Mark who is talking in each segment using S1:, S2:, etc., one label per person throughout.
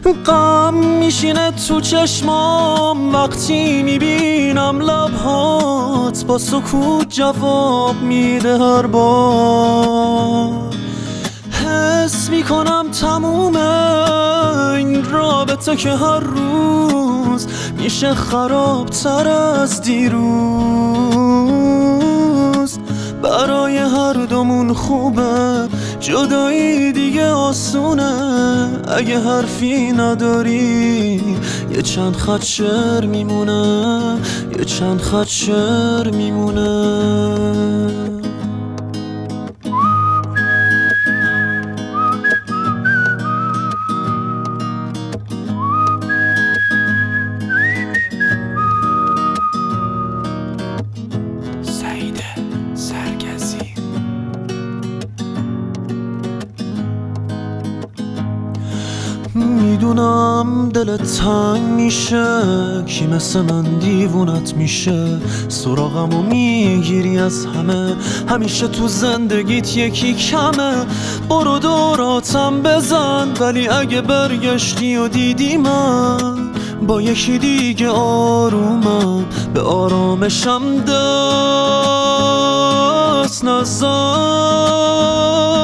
S1: غم میشینه تو چشمام وقتی میبینم لبهات با سکوت جواب میده هر بار. حس میکنم تمومه این رابطه که هر روز میشه خرابتر از دیروز. برای هر دومون خوبه جدایی دیگه آسونه، اگه حرفی نداری یه چند خط شعر میمونه، یه چند خط شعر میمونه. میدونم دلت تنگ میشه، کی مثل من دیوونت میشه، سراغمو میگیری از همه، همیشه تو زندگیت یکی کمه. برو دوراتم بزن، ولی اگه برگشتی و دیدی من با یکی دیگه آرومم، به آرامشم دست نزن.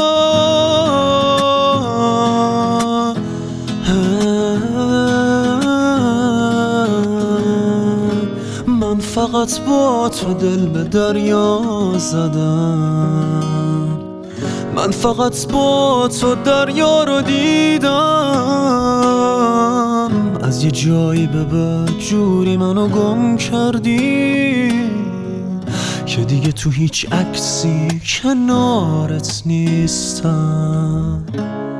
S1: من فقط با تو دل به دریا زدم، من فقط با تو دریا رو دیدم. از یه جایی به بعد جوری منو گم کردی که دیگه تو هیچ عکسی کنارت نیستم.